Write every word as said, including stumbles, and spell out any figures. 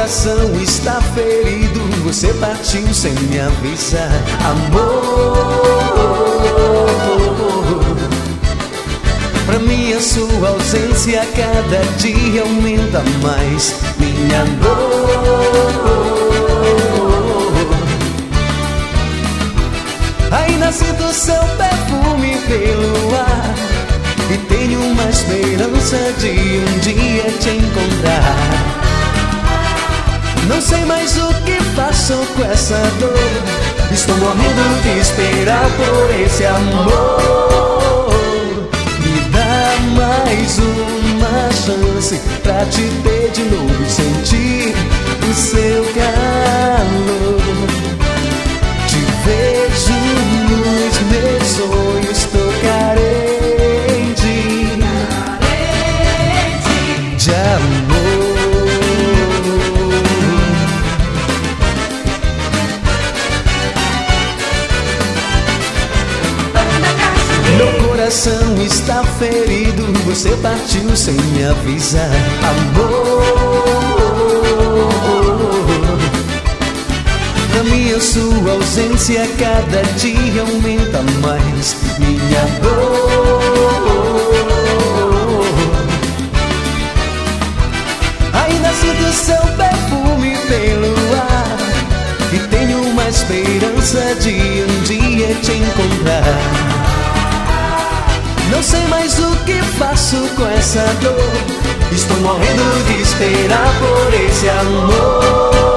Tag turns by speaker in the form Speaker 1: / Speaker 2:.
Speaker 1: coração está ferido, você partiu sem me avisar. Amor, pra mim a sua ausência a cada dia aumenta mais minha dor. Ainda sinto seu perfume pelo ar e tenho uma esperança de um dia te encontrar. Não sei mais o que faço com essa dor, estou morrendo de esperar por esse amor. Me dá mais uma chance pra te ter de novo e sentir o seu calor. Te vejo nos meus sonhos, tô carente, carente de amor. Meu coração está ferido, você partiu sem me avisar. Amor, pra mim a sua ausência a cada dia aumenta mais minha dor. Ainda sinto seu perfume pelo ar e tenho uma esperança de um dia te encontrar. Não sei mais o que faço com essa dor, estou morrendo de esperar por esse amor.